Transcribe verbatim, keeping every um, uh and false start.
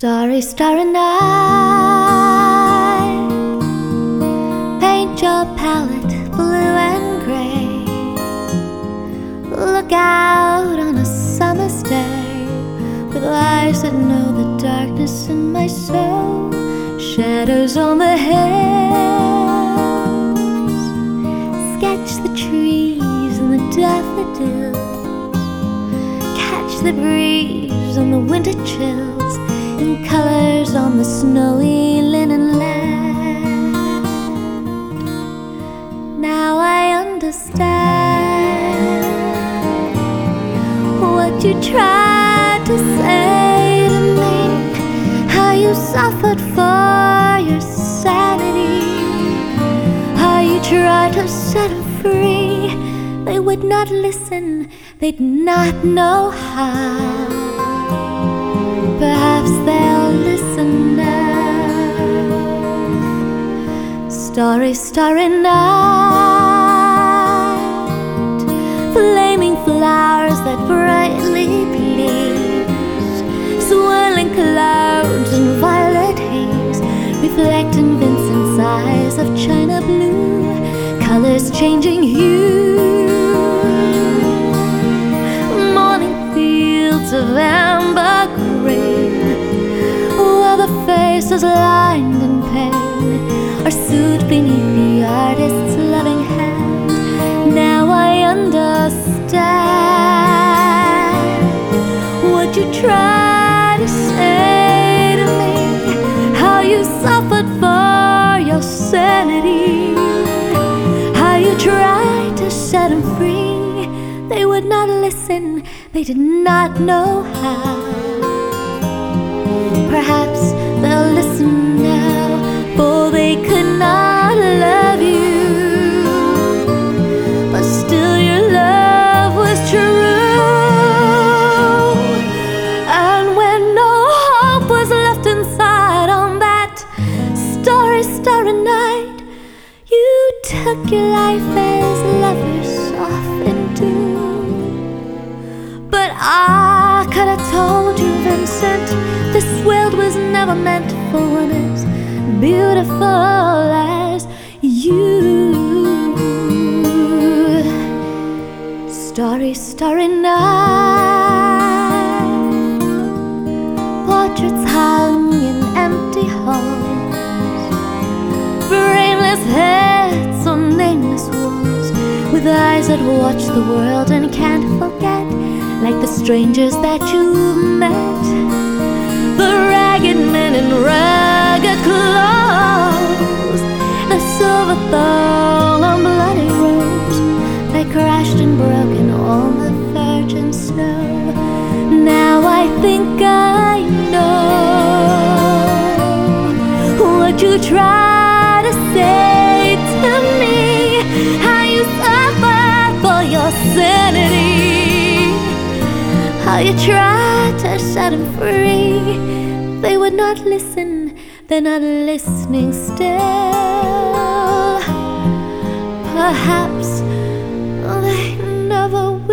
Starry, starry night, paint your palette blue and gray. Look out on a summer's day with eyes that know the darkness in my soul. Shadows on the hills, sketch the trees and the daffodils, catch the breeze on the winter chills, and colors on the snowy linen land. Now I understand what you tried to say to me, how you suffered for your sanity, how you tried to set them free. They would not listen, they'd not know how. Perhaps they'll listen now. Starry, starry night, flaming flowers that brightly please, swirling clouds and violet haze, reflecting Vincent's eyes of china blue, colors changing hue, morning fields of amber green, while the faces lined in pain are soothed beneath the artist's loving hand. Now I understand what you tried to say to me, how you suffered for your sanity, how you tried to set them free. They would not listen, they did not know how. Perhaps they'll listen now, for they could not love you, but still your love was true. And when no hope was left inside on that starry, starry night, you took your life as lovers often do. But I could have told you, Vincent, this world was never meant for one as beautiful as you. Starry, starry night, portraits hung in empty halls, brainless heads on nameless walls, with eyes that watch the world and can't forget, like the strangers that you've met, the ragged men in ragged clothes, the silver thorn on bloody rose, they crashed and broken on the virgin snow. Now I think I know what you tried to say to me, how you suffered for your sanity, how you tried to set them free. They would not listen, they're not listening still. Perhaps they never will.